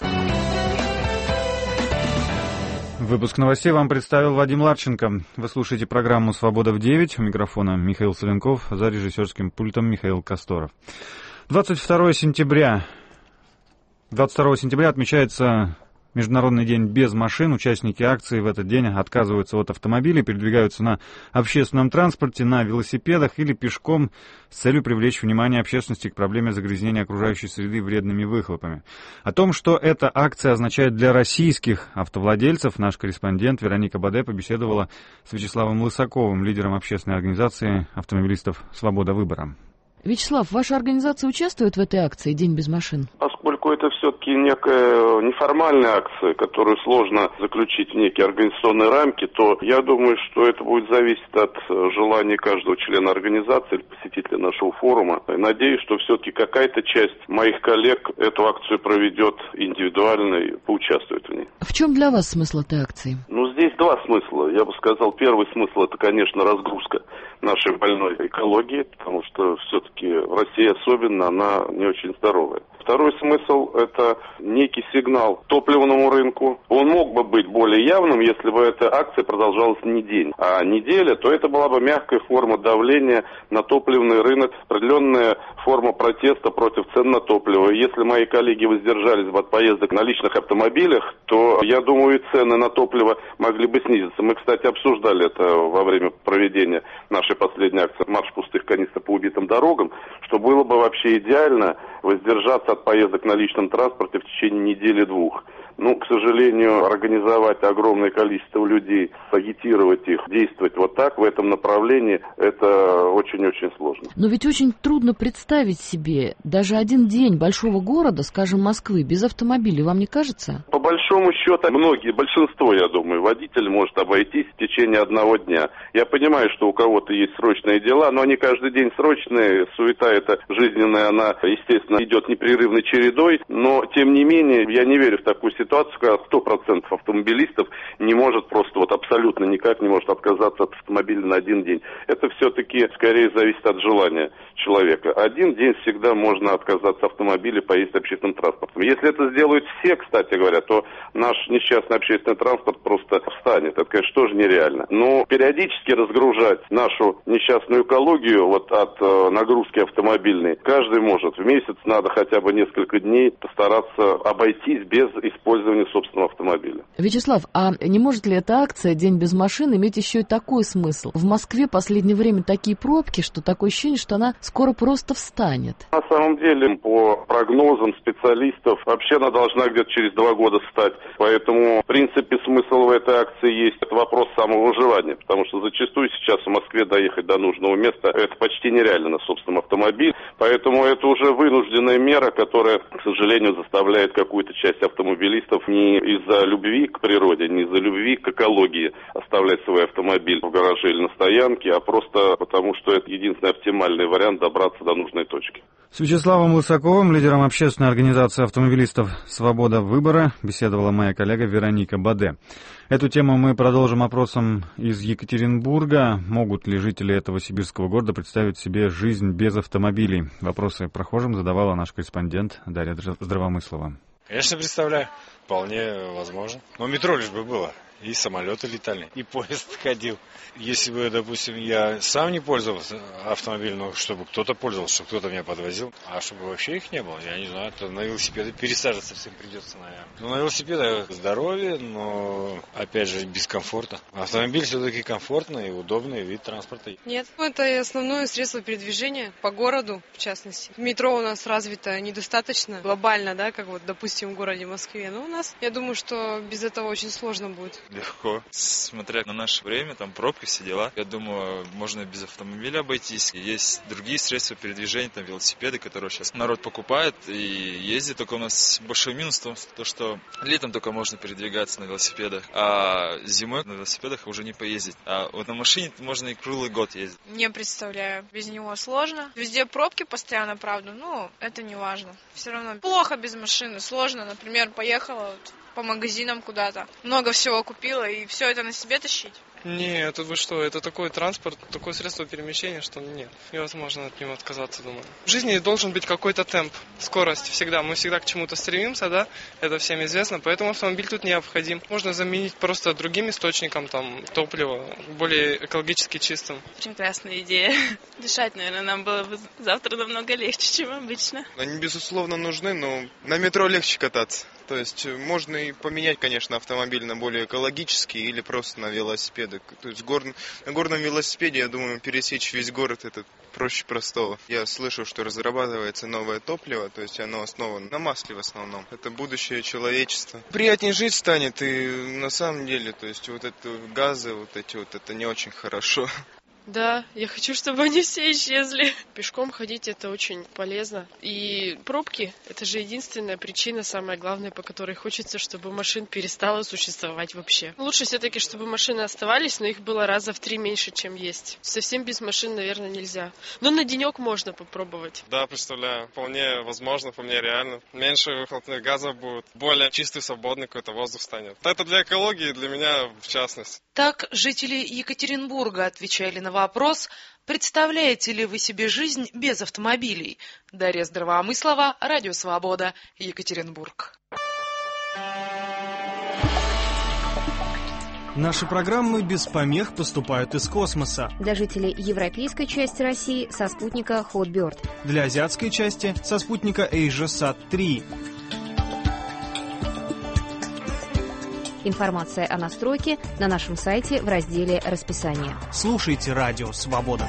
Выпуск новостей вам представил Вадим Ларченко. Вы слушаете программу «Свобода в девять». У микрофона Михаил Соленков, за режиссерским пультом Михаил Косторов. двадцать второго сентября. двадцать второго сентября отмечается Международный день без машин. Участники акции в этот день отказываются от автомобилей, передвигаются на общественном транспорте, на велосипедах или пешком с целью привлечь внимание общественности к проблеме загрязнения окружающей среды вредными выхлопами. О том, что эта акция означает для российских автовладельцев, наш корреспондент Вероника Баде побеседовала с Вячеславом Лысаковым, лидером общественной организации автомобилистов «Свобода выбора». Вячеслав, ваша организация участвует в этой акции «День без машин»? Поскольку это все-таки некая неформальная акция, которую сложно заключить в некие организационные рамки, то я думаю, что это будет зависеть от желания каждого члена организации, посетителя нашего форума. И надеюсь, что все-таки какая-то часть моих коллег эту акцию проведет индивидуально и поучаствует в ней. В чем для вас смысл этой акции? Ну, здесь два смысла. Я бы сказал, первый смысл – это, конечно, разгрузка нашей больной экологии, потому что все-таки в России особенно она не очень здоровая. Второй смысл – это некий сигнал топливному рынку. Он мог бы быть более явным, если бы эта акция продолжалась не день, а неделя, то это была бы мягкая форма давления на топливный рынок, определенная форма протеста против цен на топливо. Если мои коллеги воздержались бы от поездок на личных автомобилях, то, я думаю, и цены на топливо могли бы снизиться. Мы, кстати, обсуждали это во время проведения нашей последней акции «Марш пустых канистр по убитым дорогам», что было бы вообще идеально воздержаться от поездок на личном транспорте в течение недели-двух. Ну, к сожалению, организовать огромное количество людей, агитировать их, действовать вот так, в этом направлении, это очень-очень сложно. Но ведь очень трудно представить себе даже один день большого города, скажем, Москвы, без автомобилей, вам не кажется? По большому счету, многие, большинство, я думаю, водитель может обойтись в течение одного дня. Я понимаю, что у кого-то есть срочные дела, но они каждый день срочные, суета эта жизненная, она, естественно, идет непрерывной чередой, но, тем не менее, я не верю в такую ситуацию, когда сто процентов автомобилистов не может просто вот абсолютно никак не может отказаться от автомобиля на один день. Это все-таки скорее зависит от желания человека. Один день всегда можно отказаться от автомобиля, поездить общественным транспортом. Если это сделают все, кстати говоря, то наш несчастный общественный транспорт просто встанет. Это, конечно, тоже нереально. Но периодически разгружать нашу несчастную экологию вот от э, нагрузки автомобильной каждый может. В месяц надо хотя бы несколько дней постараться обойтись без использования собственного автомобиля. Вячеслав, а не может ли эта акция «День без машин» иметь еще и такой смысл? В Москве в последнее время такие пробки, что такое ощущение, что она скоро просто встанет. На самом деле, по прогнозам специалистов, вообще она должна где-то через два года встать. Поэтому, в принципе, смысл в этой акции есть. Это вопрос самовыживания, потому что зачастую сейчас в Москве доехать до нужного места это почти нереально на собственном автомобиле. Поэтому это уже вынужденная мера, которая, к сожалению, заставляет какую-то часть автомобилистов не из-за любви к природе, не из-за любви к экологии оставлять свой автомобиль в гараже или на стоянке, а просто потому, что это единственный оптимальный вариант добраться до нужной точки. С Вячеславом Лысаковым, лидером общественной организации автомобилистов «Свобода выбора», беседовала моя коллега Вероника Баде. Эту тему мы продолжим опросом из Екатеринбурга. Могут ли жители этого сибирского города представить себе жизнь без автомобилей? Вопросы прохожим задавала наш корреспондент Дарья Здравомыслова. Конечно, представляю. Вполне возможно. Но метро лишь бы было. И самолеты летали, и поезд ходил. Если бы, допустим, я сам не пользовался автомобилем, но чтобы кто-то пользовался, чтобы кто-то меня подвозил, а чтобы вообще их не было, я не знаю, то на велосипеды пересаживаться всем придется, наверное. Ну, на велосипедах здоровье, но, опять же, без комфорта. Автомобиль все-таки комфортный и удобный вид транспорта. Нет, это основное средство передвижения по городу, в частности. Метро у нас развито недостаточно глобально, да, как вот, допустим, в городе Москве. Но у нас, я думаю, что без этого очень сложно будет. легко. Смотря на наше время, там пробки, все дела, я думаю, можно без автомобиля обойтись. Есть другие средства передвижения, там велосипеды, которые сейчас народ покупает и ездит. Только у нас большой минус в том, что летом только можно передвигаться на велосипедах, а зимой на велосипедах уже не поездить. А вот на машине можно и круглый год ездить. Не представляю. Без него сложно. Везде пробки постоянно, правда, но это не важно. Все равно плохо без машины, сложно. Например, поехала вот по магазинам куда-то, много всего купила, и все это на себе тащить. Нет, это вы что, это такой транспорт, такое средство перемещения, что нет, невозможно от него отказаться, думаю. В жизни должен быть какой-то темп, скорость всегда, мы всегда к чему-то стремимся, да, это всем известно, поэтому автомобиль тут необходим. Можно заменить просто другим источником там топлива, более экологически чистым. Очень классная идея. Дышать, наверное, нам было бы завтра намного легче, чем обычно. Они, безусловно, нужны, но на метро легче кататься. То есть можно и поменять, конечно, автомобиль на более экологический или просто на велосипеды. То есть гор... на горном велосипеде, я думаю, пересечь весь город это проще простого. Я слышу, что разрабатывается новое топливо, то есть оно основано на масле в основном. Это будущее человечества. Приятнее жить станет, и на самом деле, то есть вот это газы, вот эти вот, это не очень хорошо. Да, я хочу, чтобы они все исчезли. Пешком ходить это очень полезно. И пробки — это же единственная причина, самая главная, по которой хочется, чтобы машин перестало существовать вообще. Лучше все-таки, чтобы машины оставались, но их было раза в три меньше, чем есть. Совсем без машин, наверное, нельзя. Но на денек можно попробовать. Да, представляю. Вполне возможно, вполне реально. Меньше выхлопных газов будет. Более чистый, свободный какой-то воздух станет. Это для экологии, для меня в частности. Так жители Екатеринбурга отвечали на вопрос, представляете ли вы себе жизнь без автомобилей? Дарья Здравомыслова, Радио Свобода, Екатеринбург. Наши программы без помех поступают из космоса. Для жителей европейской части России со спутника Hotbird. Для азиатской части со спутника AsiaSat три. Информация о настройке на нашем сайте в разделе «Расписание». Слушайте Радио Свобода.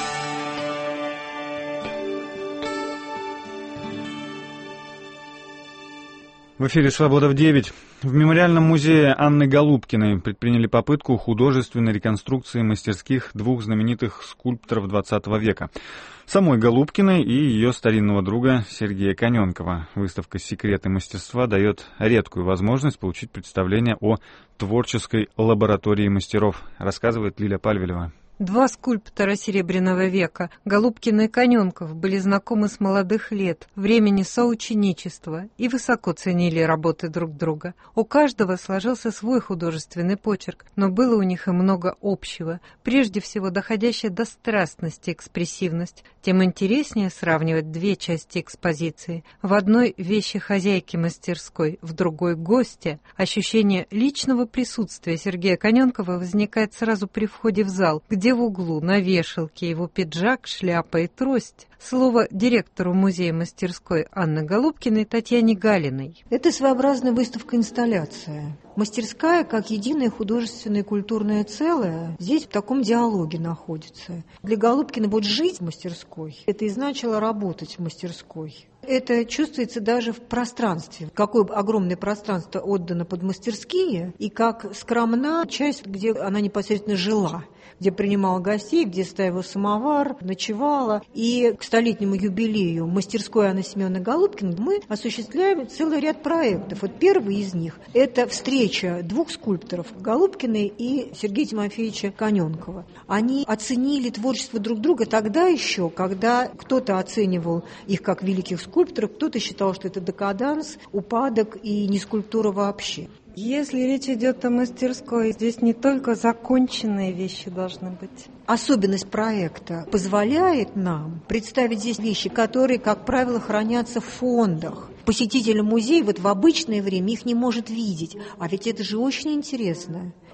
В эфире «Свобода в девять». В мемориальном музее Анны Голубкиной предприняли попытку художественной реконструкции мастерских двух знаменитых скульпторов двадцатого века. Самой Голубкиной и ее старинного друга Сергея Коненкова. Выставка «Секреты мастерства» дает редкую возможность получить представление о творческой лаборатории мастеров, рассказывает Лиля Пальвелева. Два скульптора Серебряного века, Голубкин и Коненков, были знакомы с молодых лет, времени соученичества, и высоко ценили работы друг друга. У каждого сложился свой художественный почерк, но было у них и много общего, прежде всего доходящее до страстности экспрессивность. Тем интереснее сравнивать две части экспозиции. В одной — вещи хозяйки мастерской, в другой — гостя. Ощущение личного присутствия Сергея Коненкова возникает сразу при входе в зал, где в углу на вешалке его пиджак, шляпа и трость. Слово директору музея-мастерской Анны Голубкиной Татьяне Галиной. Это своеобразная выставка-инсталляция. Мастерская, как единое художественное и культурное целое, здесь в таком диалоге находится. Для Голубкина вот жить в мастерской – это и значило работать в мастерской. Это чувствуется даже в пространстве. Какое огромное пространство отдано под мастерские, и как скромна часть, где она непосредственно жила, где принимала гостей, где ставила самовар, ночевала. И к столетнему юбилею мастерской Анны Семеновны Голубкиной мы осуществляем целый ряд проектов. Вот первый из них – это встреча двух скульпторов – Голубкиной и Сергея Тимофеевича Коненкова. Они оценили творчество друг друга тогда еще, когда кто-то оценивал их как великих скульпторов, кто-то считал, что это декаданс, упадок и не скульптура вообще. Если речь идет о мастерской, здесь не только законченные вещи должны быть. Особенность проекта позволяет нам представить здесь вещи, которые, как правило, хранятся в фондах. Посетитель музея вот в обычное время их не может видеть, а ведь это же очень интересно.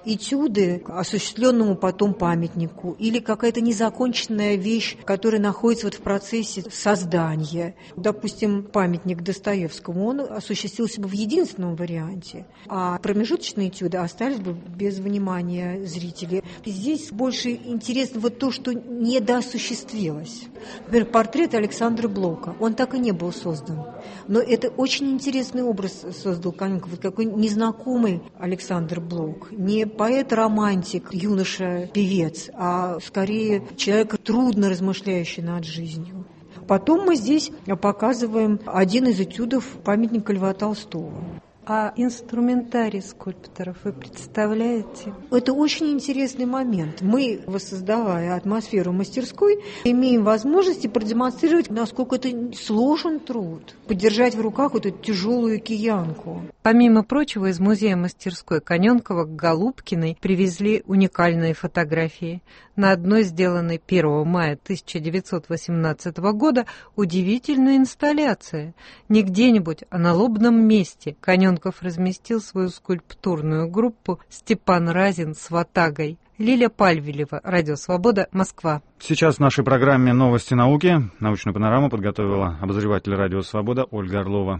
этюды осуществленному потом памятнику или какая-то незаконченная вещь, которая находится вот в процессе создания. Допустим, памятник Достоевскому, он осуществился бы в единственном варианте, а промежуточные этюды остались бы без внимания зрителей. Здесь больше интересно вот то, что недоосуществилось. Например, портрет Александра Блока, он так и не был создан. Но это очень интересный образ создал Каненков, вот какой незнакомый Александр Блок. Не поэт-романтик, юноша-певец, а скорее человек, трудно размышляющий над жизнью. Потом мы здесь показываем один из этюдов памятника Льва Толстого. А инструментарий скульпторов вы представляете? Это очень интересный момент. Мы, воссоздавая атмосферу мастерской, имеем возможность продемонстрировать, насколько это сложен труд, подержать в руках эту тяжелую киянку. Помимо прочего, из музея-мастерской Каненкова к Голубкиной привезли уникальные фотографии. На одной, сделанной первого мая тысяча девятьсот восемнадцатого года, удивительная инсталляция. Не где-нибудь, а на лобном месте Каненков разместил свою скульптурную группу «Степан Разин с ватагой». Лиля Пальвелева, Радио Свобода, Москва. Сейчас в нашей программе «Новости науки». Научную панораму подготовила обозреватель Радио Свобода Ольга Орлова.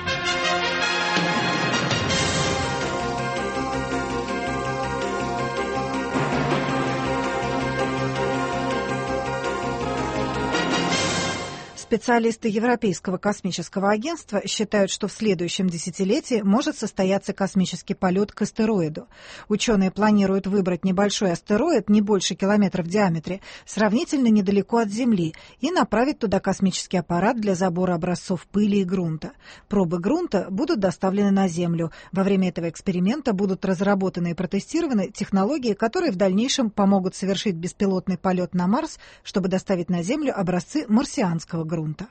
Специалисты Европейского космического агентства считают, что в следующем десятилетии может состояться космический полет к астероиду. Ученые планируют выбрать небольшой астероид, не больше километра в диаметре, сравнительно недалеко от Земли, и направить туда космический аппарат для забора образцов пыли и грунта. Пробы грунта будут доставлены на Землю. Во время этого эксперимента будут разработаны и протестированы технологии, которые в дальнейшем помогут совершить беспилотный полет на Марс, чтобы доставить на Землю образцы марсианского грунта. грунта.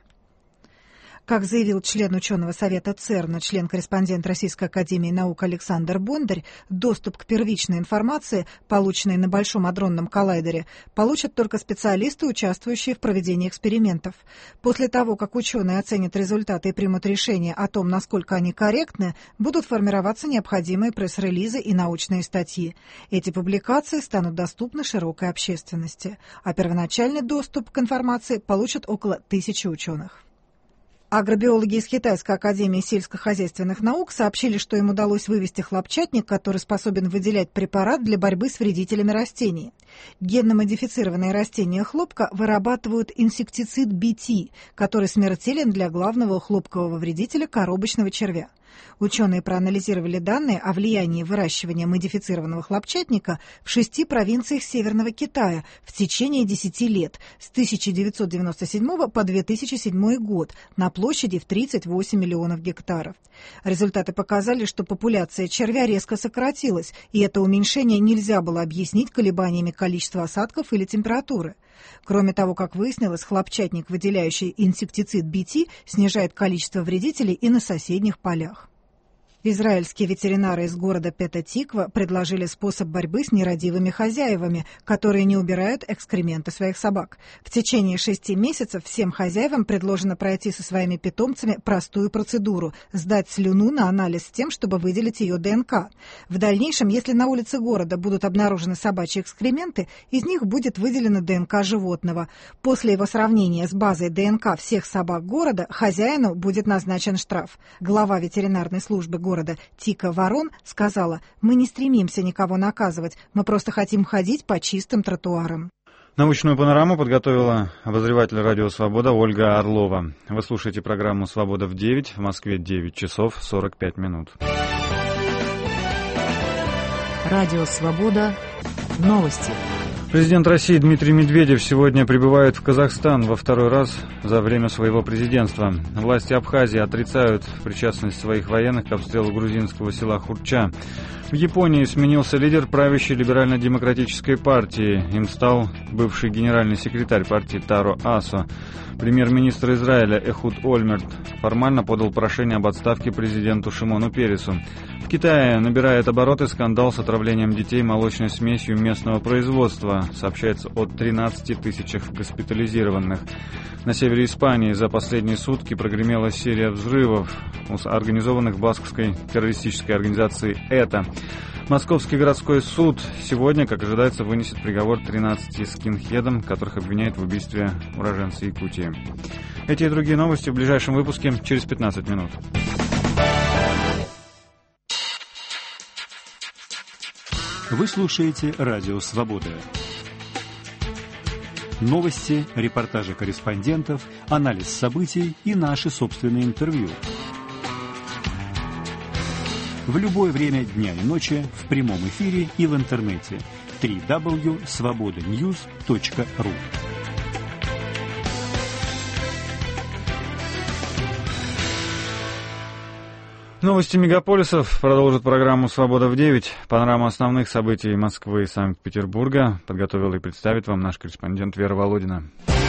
Как заявил член ученого совета ЦЕРНа, член-корреспондент Российской академии наук Александр Бондарь, доступ к первичной информации, полученной на Большом адронном коллайдере, получат только специалисты, участвующие в проведении экспериментов. После того, как ученые оценят результаты и примут решение о том, насколько они корректны, будут формироваться необходимые пресс-релизы и научные статьи. Эти публикации станут доступны широкой общественности, а первоначальный доступ к информации получат около тысячи ученых. Агробиологи из Китайской академии сельскохозяйственных наук сообщили, что им удалось вывести хлопчатник, который способен выделять препарат для борьбы с вредителями растений. Генно-модифицированные растения хлопка вырабатывают инсектицид би ти, который смертелен для главного хлопкового вредителя коробочного червя. Ученые проанализировали данные о влиянии выращивания модифицированного хлопчатника в шести провинциях Северного Китая в течение десяти лет, с тысяча девятьсот девяносто седьмого по две тысячи седьмой год, на площади в тридцать восемь миллионов гектаров. Результаты показали, что популяция червя резко сократилась, и это уменьшение нельзя было объяснить колебаниями количества осадков или температуры. Кроме того, как выяснилось, хлопчатник, выделяющий инсектицид би ти, снижает количество вредителей и на соседних полях. Израильские ветеринары из города Пета-Тиква предложили способ борьбы с нерадивыми хозяевами, которые не убирают экскременты своих собак. В течение шести месяцев всем хозяевам предложено пройти со своими питомцами простую процедуру – сдать слюну на анализ с тем, чтобы выделить ее ДНК. В дальнейшем, если на улице города будут обнаружены собачьи экскременты, из них будет выделена ДНК животного. После его сравнения с базой ДНК всех собак города хозяину будет назначен штраф. Глава ветеринарной службы города города Тика Ворон сказала: «Мы не стремимся никого наказывать, мы просто хотим ходить по чистым тротуарам». Научную панораму подготовила обозреватель Радио Свобода Ольга Орлова. Вы слушаете программу «Свобода в девять», в Москве девять часов сорок пять минут. Радио Свобода. Новости. Президент России Дмитрий Медведев сегодня прибывает в Казахстан во второй раз за время своего президентства. Власти Абхазии отрицают причастность своих военных к обстрелу грузинского села Хурча. В Японии сменился лидер правящей либерально-демократической партии. Им стал бывший генеральный секретарь партии Таро Асо. Премьер-министр Израиля Эхуд Ольмерт формально подал прошение об отставке президенту Шимону Пересу. В Китае набирает обороты скандал с отравлением детей молочной смесью местного производства. этого сообщается о тринадцати тысячах госпитализированных. На севере Испании за последние сутки прогремела серия взрывов, организованных баскской террористической организацией «ЭТА». Московский городской суд сегодня, как ожидается, вынесет приговор тринадцати скинхедам, которых обвиняют в убийстве уроженца Якутии. Эти и другие новости в ближайшем выпуске через пятнадцать минут. Вы слушаете «Радио Свобода». Новости, репортажи корреспондентов, анализ событий и наши собственные интервью. В любое время дня и ночи, в прямом эфире и в интернете. дабл ю дабл ю дабл ю точка свобода ньюс точка ру. Новости мегаполисов продолжат программу «Свобода в девять». Панораму основных событий Москвы и Санкт-Петербурга подготовил и представит вам наш корреспондент Вера Володина.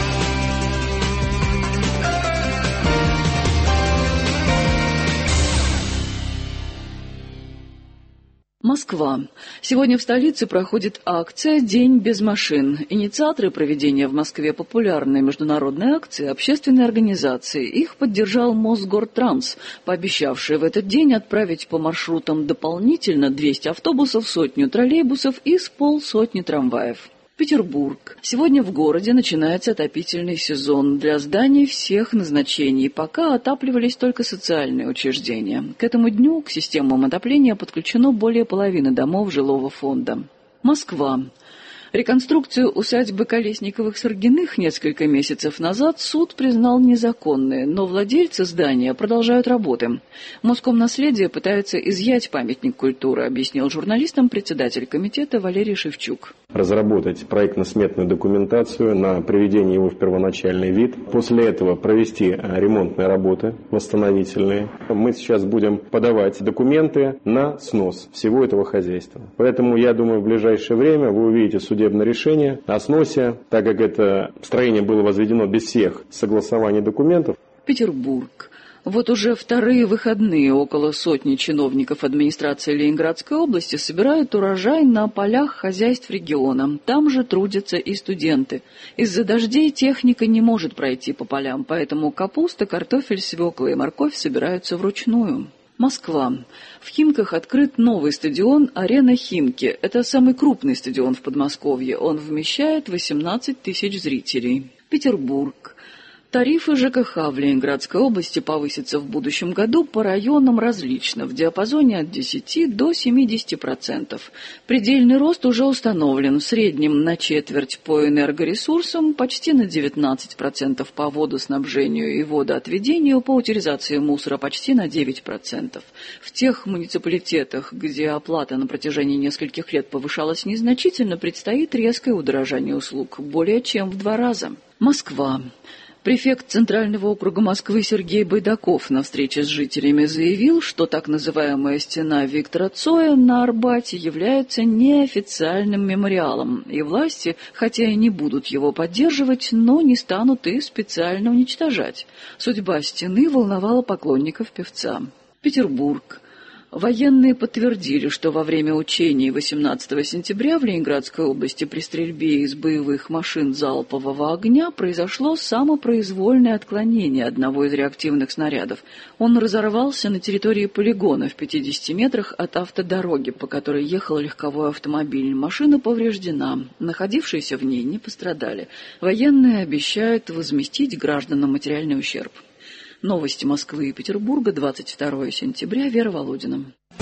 Москва. Сегодня в столице проходит акция «День без машин». Инициаторы проведения в Москве популярной международной акции – общественные организации. Их поддержал Мосгортранс, пообещавший в этот день отправить по маршрутам дополнительно двести автобусов, сотню троллейбусов и с полсотни трамваев. Петербург. Сегодня в городе начинается отопительный сезон для зданий всех назначений. Пока отапливались только социальные учреждения. К этому дню к системам отопления подключено более половины домов жилого фонда. Москва. Реконструкцию усадьбы Колесниковых-Саргиных несколько месяцев назад суд признал незаконной, но владельцы здания продолжают работы. Москомнаследие пытается изъять памятник культуры, объяснил журналистам председатель комитета Валерий Шевчук. Разработать проектно-сметную документацию на приведение его в первоначальный вид. После этого провести ремонтные работы восстановительные. Мы сейчас будем подавать документы на снос всего этого хозяйства. Поэтому, я думаю, в ближайшее время вы увидите судебное решение о сносе, так как это строение было возведено без всех согласований документов. Петербург. Вот уже вторые выходные около сотни чиновников администрации Ленинградской области собирают урожай на полях хозяйств региона. Там же трудятся и студенты. Из-за дождей техника не может пройти по полям, поэтому капуста, картофель, свекла и морковь собираются вручную. Москва. В Химках открыт новый стадион «Арена Химки». Это самый крупный стадион в Подмосковье. Он вмещает восемнадцать тысяч зрителей. Петербург. Тарифы ЖКХ в Ленинградской области повысятся в будущем году по районам различно, в диапазоне от десяти до семидесяти процентов. Предельный рост уже установлен, в среднем на четверть по энергоресурсам, почти на девятнадцать процентов по водоснабжению и водоотведению, по утилизации мусора почти на девять процентов. В тех муниципалитетах, где оплата на протяжении нескольких лет повышалась незначительно, предстоит резкое удорожание услуг, более чем в два раза. Москва. Префект Центрального округа Москвы Сергей Байдаков на встрече с жителями заявил, что так называемая стена Виктора Цоя на Арбате является неофициальным мемориалом, и власти, хотя и не будут его поддерживать, но не станут и специально уничтожать. Судьба стены волновала поклонников певца. Петербург. Военные подтвердили, что во время учений восемнадцатого сентября в Ленинградской области при стрельбе из боевых машин залпового огня произошло самопроизвольное отклонение одного из реактивных снарядов. Он разорвался на территории полигона в пятидесяти метрах от автодороги, по которой ехал легковой автомобиль. Машина повреждена. Находившиеся в ней не пострадали. Военные обещают возместить гражданам материальный ущерб. Новости Москвы и Петербурга, двадцать второго сентября, Вера Володина.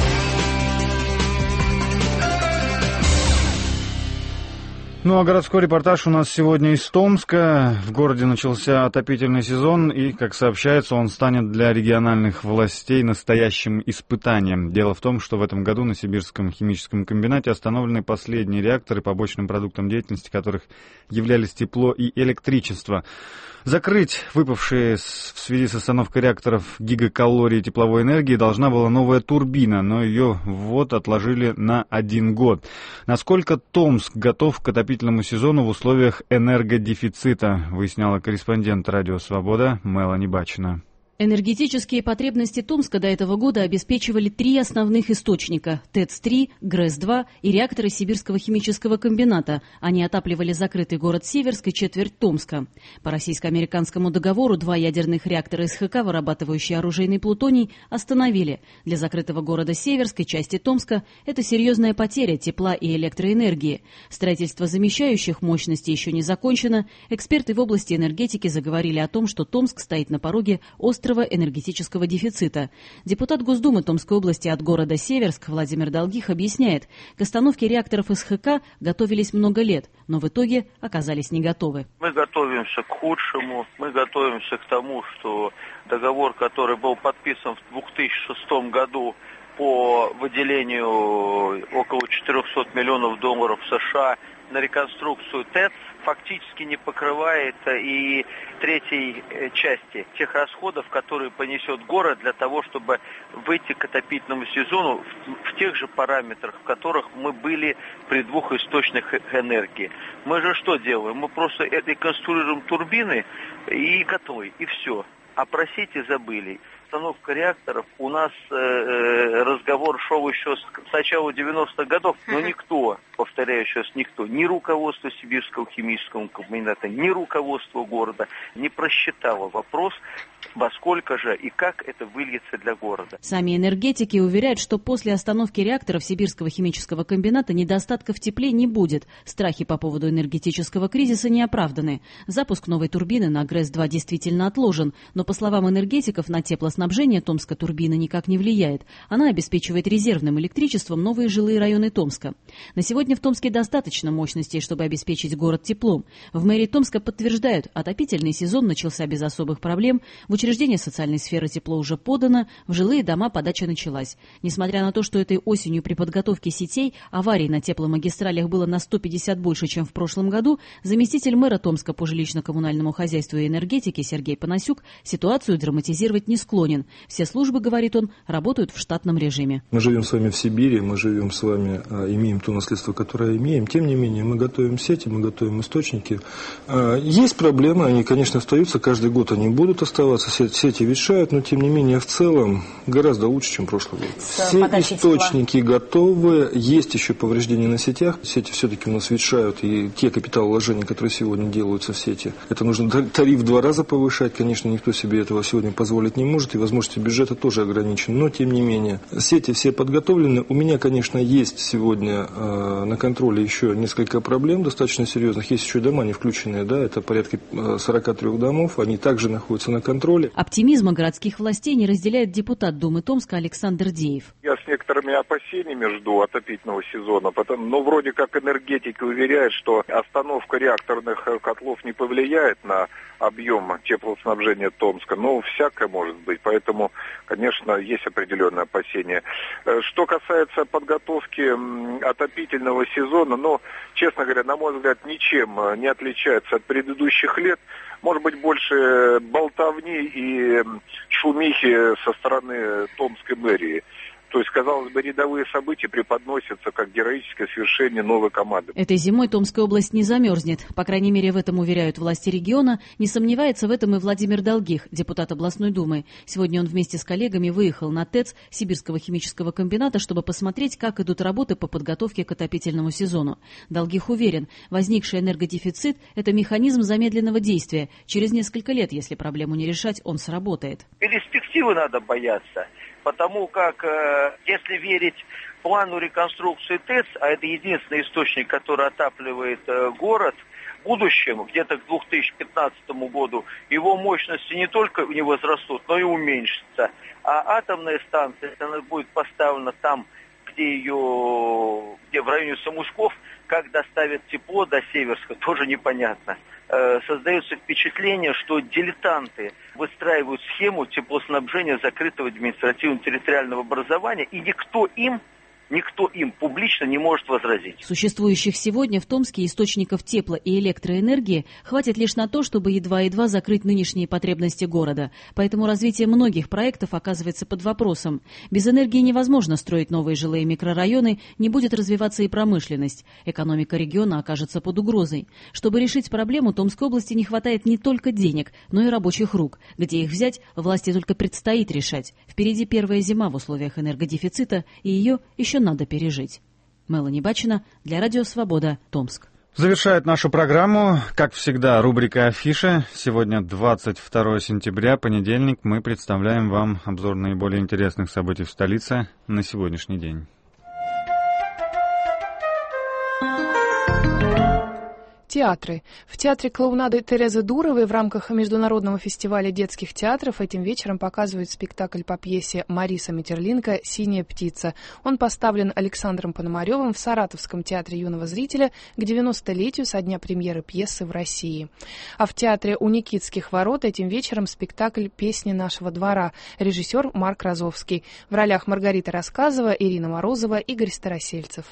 Ну а городской репортаж у нас сегодня из Томска. В городе начался отопительный сезон, и, как сообщается, он станет для региональных властей настоящим испытанием. Дело в том, что в этом году на Сибирском химическом комбинате остановлены последние реакторы, побочным продуктом деятельности которых являлись тепло и электричество. Закрыть выпавшие в связи с остановкой реакторов гигакалории тепловой энергии должна была новая турбина, но ее ввод отложили на один год. Насколько Томск готов к отопительному сезону в условиях энергодефицита, выясняла корреспондент «Радио Свобода» Мелани Бачина. Энергетические потребности Томска до этого года обеспечивали три основных источника – ТЭЦ три, ГРЭС два и реакторы Сибирского химического комбината. Они отапливали закрытый город Северск и четверть Томска. По российско-американскому договору два ядерных реактора СХК, вырабатывающие оружейный плутоний, остановили. Для закрытого города Северск и части Томска это серьезная потеря тепла и электроэнергии. Строительство замещающих мощностей еще не закончено. Эксперты в области энергетики заговорили о том, что Томск стоит на пороге острого энергетического дефицита. Депутат Госдумы Томской области от города Северск Владимир Долгих объясняет, к остановке реакторов СХК готовились много лет, но в итоге оказались не готовы. Мы готовимся к худшему, мы готовимся к тому, что договор, который был подписан в две тысячи шестом году по выделению около четырехсот миллионов долларов США на реконструкцию ТЭЦ, фактически не покрывает и третьей части тех расходов, которые понесет город для того, чтобы выйти к отопительному сезону в, в тех же параметрах, в которых мы были при двух источниках энергии. Мы же что делаем? Мы просто реконструируем турбины и котлы, и все. А про сети забыли. Установка реакторов, у нас э, разговор шел еще с, с начала девяностых годов, но никто, повторяю сейчас, никто, ни руководство Сибирского химического комбината, ни руководство города не просчитало вопрос, во сколько же и как это выльется для города. Сами энергетики уверяют, что после остановки реакторов Сибирского химического комбината недостатка в тепле не будет. Страхи по поводу энергетического кризиса не оправданы. Запуск новой турбины на ГРЭС два действительно отложен, но, по словам энергетиков, на теплоснабжение Томска турбина никак не влияет. Она обеспечивает резервным электричеством новые жилые районы Томска. На сегодня в Томске достаточно мощностей, чтобы обеспечить город теплом. В мэрии Томска подтверждают, отопительный сезон начался без особых проблем. В учреждения социальной сферы тепло уже подано, в жилые дома подача началась. Несмотря на то, что этой осенью при подготовке сетей аварий на тепломагистралях было на сто пятьдесят больше, чем в прошлом году, заместитель мэра Томска по жилищно-коммунальному хозяйству и энергетике Сергей Панасюк ситуацию драматизировать не склонен. Все службы, говорит он, работают в штатном режиме. Мы живем с вами в Сибири, мы живем с вами, имеем то наследство, которое имеем. Тем не менее, мы готовим сети, мы готовим источники. Есть проблемы, они, конечно, остаются, каждый год они будут оставаться. Сети ветшают, но тем не менее в целом гораздо лучше, чем прошлый год. Все источники тепла готовы, есть еще повреждения на сетях. Сети все-таки у нас ветшают, и те капиталовложения, которые сегодня делаются в сети, это нужно тариф в два раза повышать. Конечно, никто себе этого сегодня позволить не может, и возможности бюджета тоже ограничены, но тем не менее сети все подготовлены. У меня, конечно, есть сегодня э, на контроле еще несколько проблем достаточно серьезных. Есть еще дома не включенные, да, это порядка сорока трёх домов, они также находятся на контроле. Оптимизма городских властей не разделяет депутат Думы Томска Александр Деев. Я с некоторыми опасениями жду отопительного сезона, потому, но вроде как энергетики уверяют, что остановка реакторных котлов не повлияет на объем теплоснабжения Томска, но всякое может быть, поэтому, конечно, есть определенные опасения. Что касается подготовки отопительного сезона, ну, честно говоря, на мой взгляд, ничем не отличается от предыдущих лет. Может быть, больше болтовни и шумихи со стороны Томской мэрии. То есть, казалось бы, рядовые события преподносятся как героическое свершение новой команды. Этой зимой Томская область не замерзнет. По крайней мере, в этом уверяют власти региона. Не сомневается в этом и Владимир Долгих, депутат областной думы. Сегодня он вместе с коллегами выехал на ТЭЦ Сибирского химического комбината, чтобы посмотреть, как идут работы по подготовке к отопительному сезону. Долгих уверен, возникший энергодефицит – это механизм замедленного действия. Через несколько лет, если проблему не решать, он сработает. Перспективы надо бояться. Потому как, э, если верить плану реконструкции ТЭЦ, а это единственный источник, который отапливает э, город, в будущем, где-то к две тысячи пятнадцатому году, его мощности не только не возрастут, но и уменьшатся. А атомная станция, если она будет поставлена там, где ее, где в районе Самушков, как доставят тепло до Северска, тоже непонятно. Создается впечатление, что дилетанты выстраивают схему теплоснабжения закрытого административно-территориального образования, и никто им никто им публично не может возразить. Существующих сегодня в Томске источников тепло- и электроэнергии хватит лишь на то, чтобы едва-едва закрыть нынешние потребности города. Поэтому развитие многих проектов оказывается под вопросом. Без энергии невозможно строить новые жилые микрорайоны, не будет развиваться и промышленность. Экономика региона окажется под угрозой. Чтобы решить проблему, Томской области не хватает не только денег, но и рабочих рук. Где их взять, власти только предстоит решать. Впереди первая зима в условиях энергодефицита, и ее еще надо пережить. Мелани Бачина для Радио Свобода, Томск. Завершает нашу программу, как всегда, рубрика «Афиша». Сегодня двадцать второе сентября, понедельник. Мы представляем вам обзор наиболее интересных событий в столице на сегодняшний день. Театры. В театре клоунады Терезы Дуровой в рамках Международного фестиваля детских театров этим вечером показывают спектакль по пьесе Мариса Метерлинка «Синяя птица». Он поставлен Александром Пономаревым в Саратовском театре юного зрителя к девяностолетию со дня премьеры пьесы в России. А в театре у Никитских ворот этим вечером спектакль «Песни нашего двора». Режиссер Марк Розовский. В ролях Маргарита Рассказова, Ирина Морозова, Игорь Старосельцев.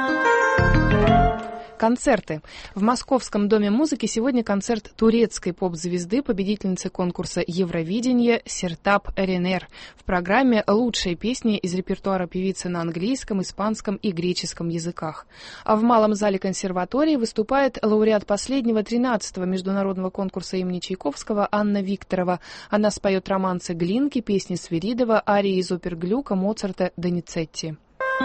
Концерты. В Московском доме музыки сегодня концерт турецкой поп-звезды, победительницы конкурса Евровидения Сертап Эренер. В программе лучшие песни из репертуара певицы на английском, испанском и греческом языках. А в Малом зале консерватории выступает лауреат последнего тринадцатого международного конкурса имени Чайковского Анна Викторова. Она споет романсы Глинки, песни Свиридова, арии из опер Глюка, Моцарта, Доницетти.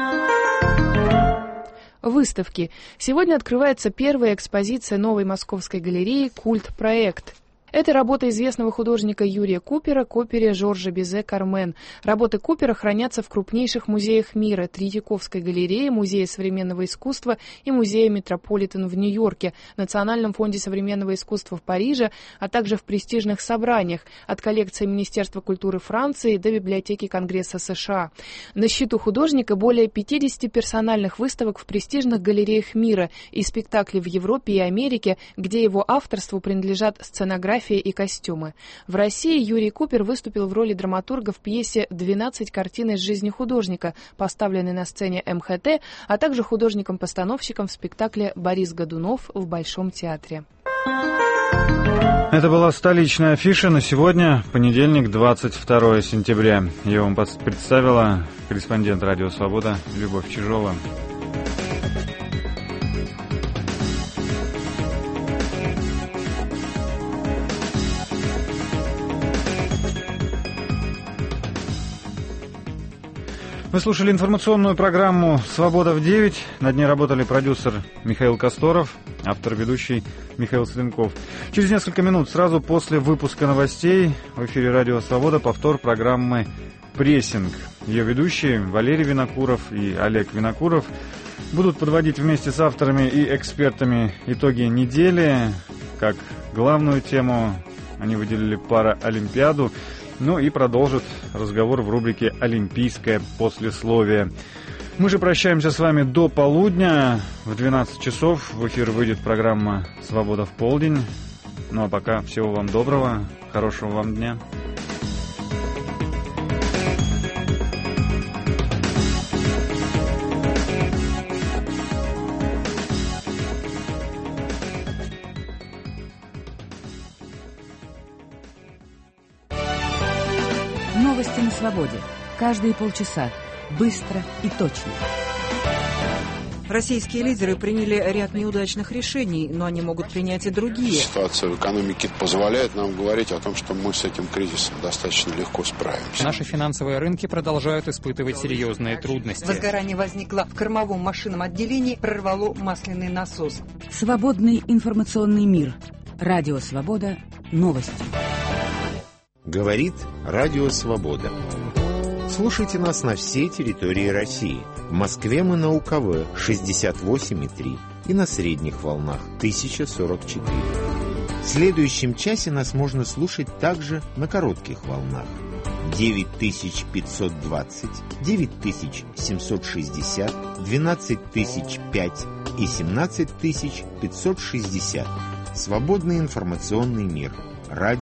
Выставки. Сегодня открывается первая экспозиция новой московской галереи «Культ-проект». Это работа известного художника Юрия Купера, Коппере Жоржа Бизе «Кармен». Работы Купера хранятся в крупнейших музеях мира: Третьяковской галерее, Музее современного искусства и Музее Метрополитен в Нью-Йорке, Национальном фонде современного искусства в Париже, а также в престижных собраниях от коллекции Министерства культуры Франции до библиотеки Конгресса США. На счету художника более пятидесяти персональных выставок в престижных галереях мира и спектакли в Европе и Америке, где его авторству принадлежат сценографии и костюмы. В России Юрий Купер выступил в роли драматурга в пьесе «двенадцать картин из жизни художника», поставленной на сцене эм ха тэ, а также художником-постановщиком в спектакле «Борис Годунов» в Большом театре. Это была столичная афиша на сегодня, понедельник, двадцать второе сентября. Ее вам представила корреспондент «Радио Свобода» Любовь Чижова. Вы слушали информационную программу «Свобода в девять». Над ней работали продюсер Михаил Косторов, автор-ведущий Михаил Сленков. Через несколько минут, сразу после выпуска новостей, в эфире «Радио Свобода» повтор программы «Прессинг». Ее ведущие Валерий Винокуров и Олег Винокуров будут подводить вместе с авторами и экспертами итоги недели. Как главную тему они выделили Параолимпиаду. Ну и продолжит разговор в рубрике «Олимпийское послесловие». Мы же прощаемся с вами до полудня. В двенадцать часов в эфир выйдет программа «Свобода в полдень». Ну а пока всего вам доброго, хорошего вам дня. Новости на свободе. Каждые полчаса. Быстро и точно. Российские лидеры приняли ряд неудачных решений, но они могут принять и другие. Ситуация в экономике позволяет нам говорить о том, что мы с этим кризисом достаточно легко справимся. Наши финансовые рынки продолжают испытывать серьезные трудности. Возгорание возникло в кормовом машинном отделении, прорвало масляный насос. Свободный информационный мир. Радио Свобода. Новости. Говорит Радио Свобода. Слушайте нас на всей территории России. В Москве мы на УКВ шестьдесят восемь и три и на средних волнах тысяча сорок четыре. В следующем часе нас можно слушать также на коротких волнах. девять тысяч пятьсот двадцать, девять тысяч семьсот шестьдесят, двенадцать тысяч пять и семнадцать тысяч пятьсот шестьдесят. Свободный информационный мир. Радио